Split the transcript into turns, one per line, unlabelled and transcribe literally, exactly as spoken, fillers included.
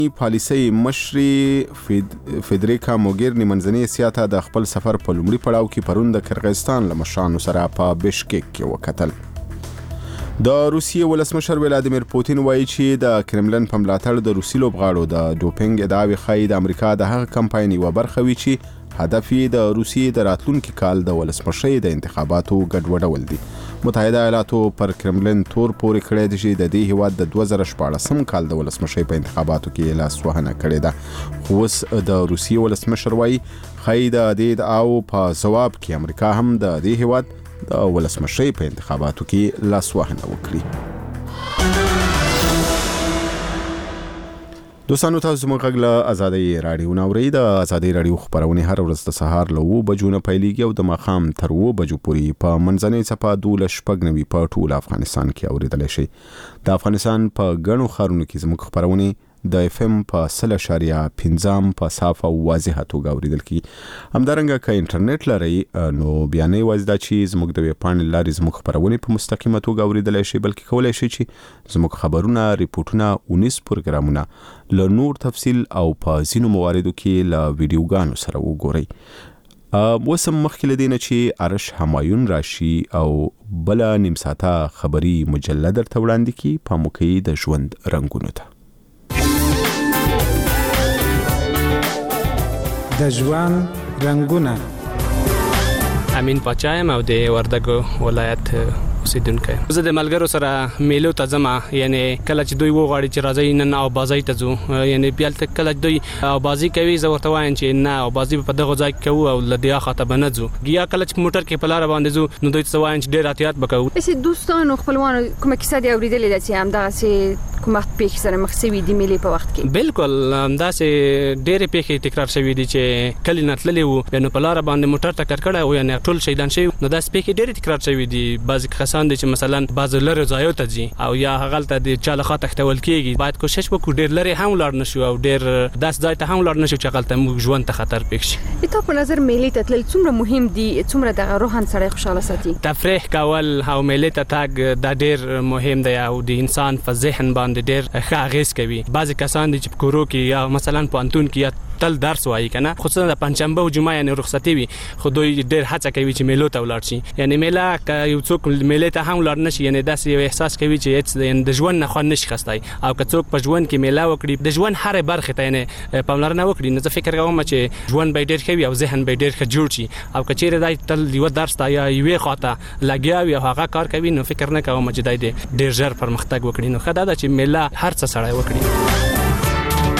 پالیسي مشري فدریکا موګیرني منځنۍ اسیا ته د خپل سفر په لومړي پړاو کې پرون د کرغستان له مشرانو سره په بشکک کې وکتل. د روسیې ولسمشر ولادیمیر پوتین وایي چې د کرملن په ملاتړ د روسي لوبغاړو د ډوپینګ ادعاوې ښایي د امریکا د هغه کمپاین یوه برخه وي چې هدف یې د روسیې د راتلونکي کال د ولسمشرۍ د انتخاباتو ګډوډول دي. متحده ایالاتو پر کرملن تور پورې کړی دی چې د دې هیواد د دوه زره شپاړسم کال د ولسمشرۍ په انتخاباتو کې لاسوهنه کړې ده. خو اوس د روسیې ولسمشر وایي ښایي د دې ادعاو په ځواب کې امریکا هم د دې هیواد د ولسمشرۍ په انتخاباتو کې لاسوهنه وکړي. دوستانو تاسو زموږ غږ له ازادۍ راډیو نه اورئ. د ازادۍ راډیو خپرونې هر ورځ د سهار له اوه بجو نه پیلېږي او د ماښام تر اوه بجو پورې په منځنۍ څپه دولس شپږ نوي په ټول افغانستان کې اورېدلی شئ. د افغانستان په ګڼو ښارونو کې زموږ خپرونې د اف ام په سل اشاریه پنځم په صاف او واضحه توګه اورېدل کېږي. همدارنګه که انټرنیټ لرئ نو بیا نه یوازې دا چې زموږ د ویب پاڼې له لارې زموږ خپرونې په مستقیمه توګه اورېدلی شئ بلکې کولی شئ چې زموږ خبرونه، ریپورټونه، اونیز پروګرامونه له نور تفصیل او په ځینو مواردو کې له ویډیوګانو سره وګورئ. اوس هم مخکې له دې نه چې ارش همایون راشي او بله نیم ساعته خبري مجله درته وړاندې کړي، پام وکړئ د ژوند رنګونو ته.
د ژوند رنګونه.
امین پاچایم او د وردګو ولایت اوسیدونکی. زه د ملګرو سره میلو ته ځم، یعنی کله چې دوی وغواړي چې راځي نن او بازۍ ته ځو، یعنی بیالته کله دوی او بازۍ کوي زه ورته وایم چې نه او بازۍ په دغه ځای کې کوو او له دې خاطر به نه ځو. یا کله چې موټر کې په لاره باندې ځو نو دوی ته وایم چې ډېر احتیاط وکړو.
چې دوستانو خپلوانو کومه کیسه دی اورېدلې ده چې همدغسې کوم وخت پیښې سره مخ شوي دي میلې په وخت کې؟
بالکل همداسې ډېرې پیښې تکرار شوي دي چې کلي نه تللې وو، نو په لاره باندې موټر ټکر کړی و، یعنې ټول شهیدان شوي. نو داسې پیښې ډېرې تکرار شوي دي. بعضې کسان دي چې مثلا بعضې لرې ځایو ته ځي او یا هغلته د چا لخوا تښتول کېږي. باید کوشش وکړو ډېر لرې هم ولاړ نه شو او ډېر داسې ځای ته هم ولاړ نه شو چې هغلته موږ ژوند ته خطر پېښ شي.
د تا په نظر میلې ته تلل څومره مهم دي، څومره دغه روحاً سړی خوشحاله ساتي؟
تفریح کول او میلې ته تګ دا ډېر مهم دی او د انسان په ذهن باندې ډېر ښه اغېز کوي. بعضې کسان دي چې په کورو کې یا مثلا پوهنتون کې یا تل درس وایي کنه، خصوصا د پنجشنبه او جمعه یعنی رخصتي وي، خو دوی ډېر هڅه کوي چې میلو ته ولاړ شي. یعنی میله که یو څوک میلې ته هم ولاړ نه شي، یعنی داسې یو احساس کوي چې هېڅ د ژوند نه خوند نشي اخیستی. او که څوک په ژوند کې میله وکړي د ژوند هرې برخې ته یعنې پاملرنه وکړي، نو زه فکر کوم چې ژوند به یې ډېر ښه وي او ذهن به یې ډېر ښه جوړ شي. او که چېرې دی تل یوه درس ته یا یوې خوا ته لګیا وي او هغه کار کوي، نو فکر نه کوم چې دی ډېر ژر پرمختګ وکړي. نو ښه دا ده چې میله هر څه سړی وکړي.